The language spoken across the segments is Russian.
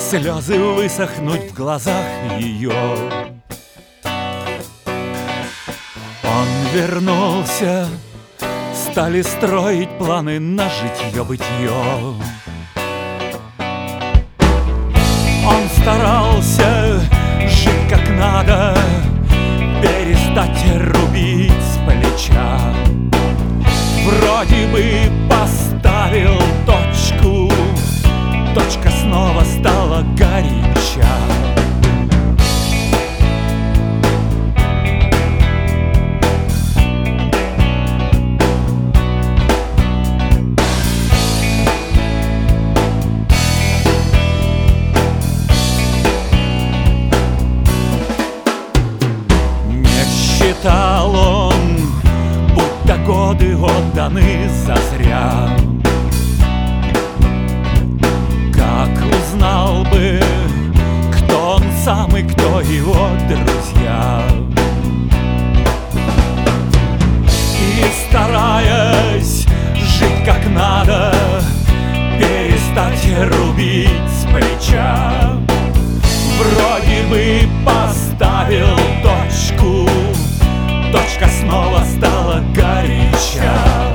слезы высохнуть в глазах ее. Он вернулся, стали строить планы на житье-бытие. Он старался жить как надо, перестать рубить с плеча. Вроде бы поставил точку, точка снова стала горяча. Считал он, будто годы отданы зазря. Как узнал бы, кто он сам и кто его друзья. И стараясь жить как надо, перестать рубить с плеча. Вроде бы поставил точку, точка снова стала горяча.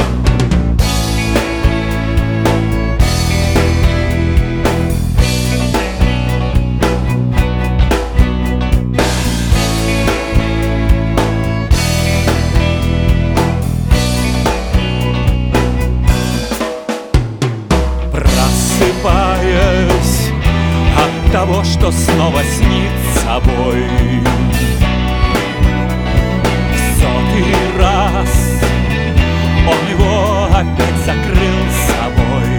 Просыпаясь от того, что снова снит собой, раз он его опять закрыл собой.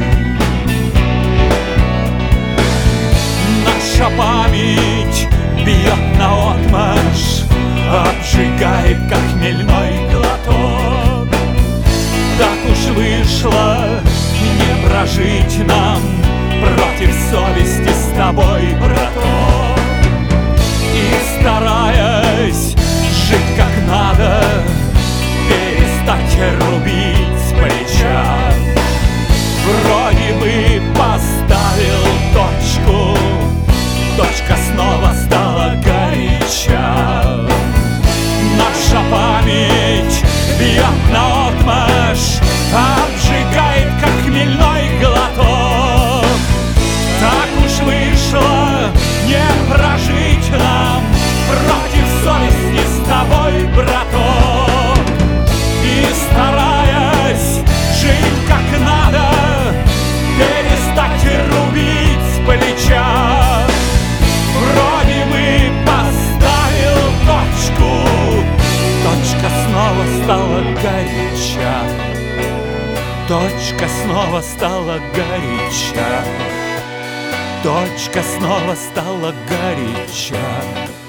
Наша память бьет наотмашь, обжигает, как хмельной глоток. Так уж вышло не прожить нам против совести с тобой, браток. И стараясь жить как надо, перестать рубить с плеча. Вроде бы поставил точку, точка снова стала горяча. Наша память бьет наотмашь, обжигает, как хмельной глоток. Так уж вышло не прожить нам против совести с тобой, браток. И стараясь жить как надо, перестать рубить с плеча. Вроде бы поставил точку, точка снова стала горяча. Точка снова стала горяча. Точка снова стала горяча.